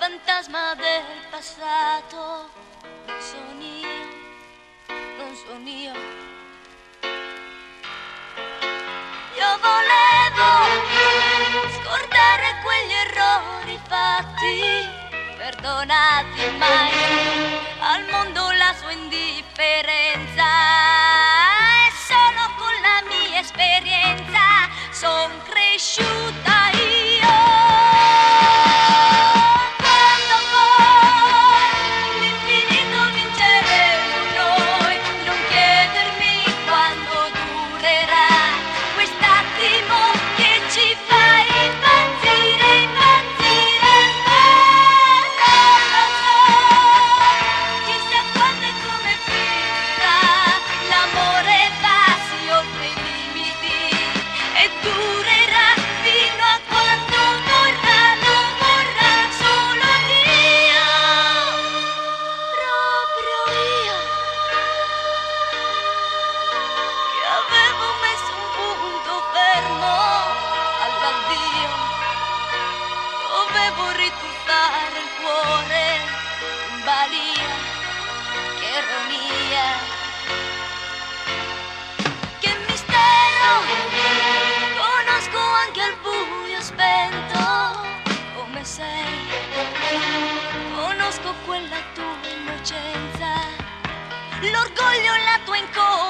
fantasma del passato. Non sono io, non sono io. Io volevo scordare quegli errori fatti, perdonati mai, al mondo la sua indifferenza. E solo con la mia esperienza son cresciuta io. Quando poi l'infinito vinceremo noi, non chiedermi quando durerà quest'attimo che ci fa impazzire, impazzire. Non lo so, chissà quando e come finirà. L'amore va sì oltre i limiti e durerà fino a quando vorrà, lo vorrà solo Dio, proprio io, che avevo messo un punto fermo all'addio. Dovevo rituffare il cuore in balia, che ironia, che mistero. Conosco anche al buio spento come sei, conosco quella tua innocenza, l'orgoglio e la tua incoerenza.